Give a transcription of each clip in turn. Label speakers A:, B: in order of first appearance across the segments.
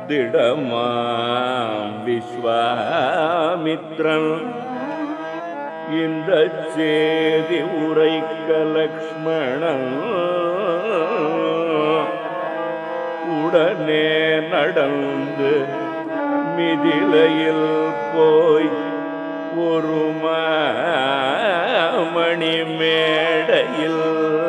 A: திடமாம் விஸ்வாமித்ரன் இந்த சேதி உரைக்க லக்ஷ்மணன் உடனே நடந்து மிதிலையில் போய் ஒரு மணி மேடையில்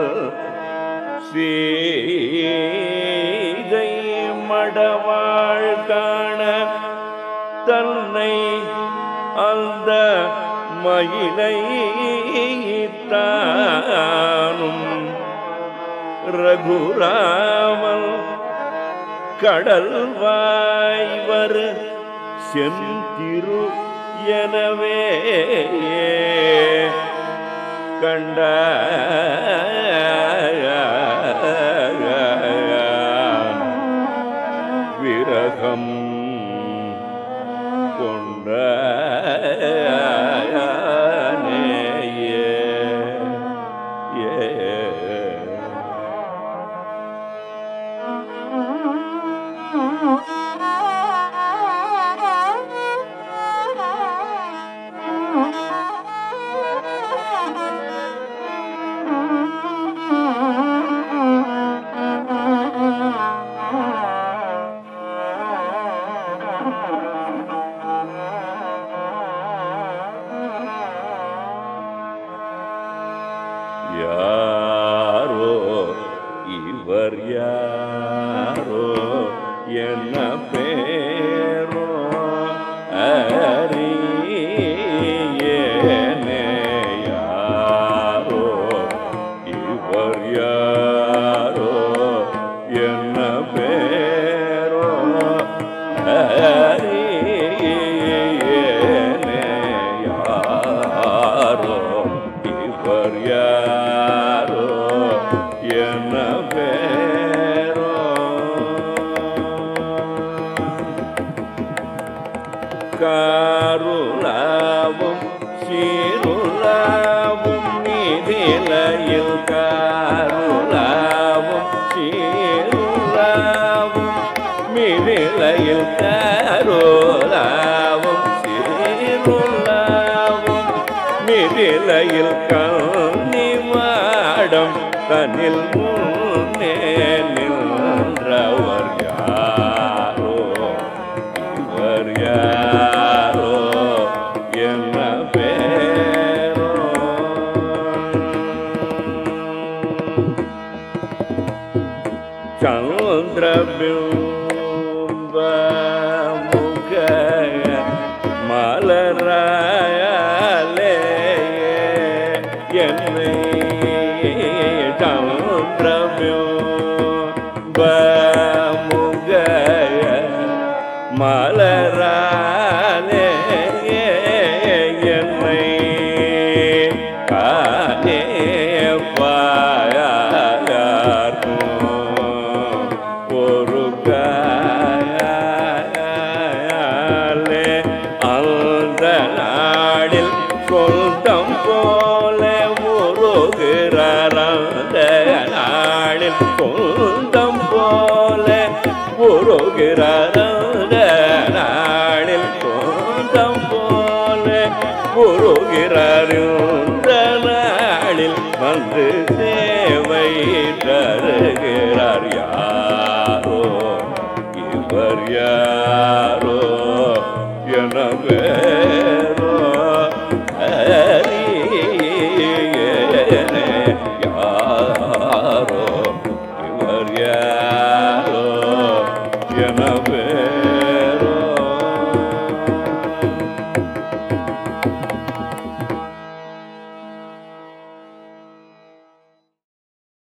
A: சீதை மடவாழ் காண தன்னை அந்த மயிலை தானும் ரகுராமன் கடல்வாய்வர் செந்திரு எனவே கண்ட விரகம் கொண்ட யாரோ இவர் யாரோ என்ன பேரோ அறியேனே யாரோ இவர் யாரோ என்ன பேரோ அறியேனே யாரோ இவர் யாரோ என்ன பேரோ காருலாவும் சீருலாவும் மீதிலையில் காருலாவும் சீருலாவும் மீதிலையில் காருலாவும் சீருலாவும் மீதிலையில் கண்ணிமாடம் தன்னில் முன்னே நின்றவர் யாரோ இவர் யாரோ என்ன பேரோ சந்திரபிம்ப முக மலராலே என்னை சந்திரபிம்ப முக மலராலே என்னை காணே பாயார்க்கும் ஒரு காயாலே அந்த நாளில் சொந்தம் போல முருகிறார் அந்த நாளில் சொந்தம் போல முருகிறார் நாளில் சொந்தம் போல முருகிறார் இந்த நாளில் வந்து சேவை தருகிறார் யாரோ இவர் யாரோ என பேரோ அறியேனே யாரோ இவர் யாரோ என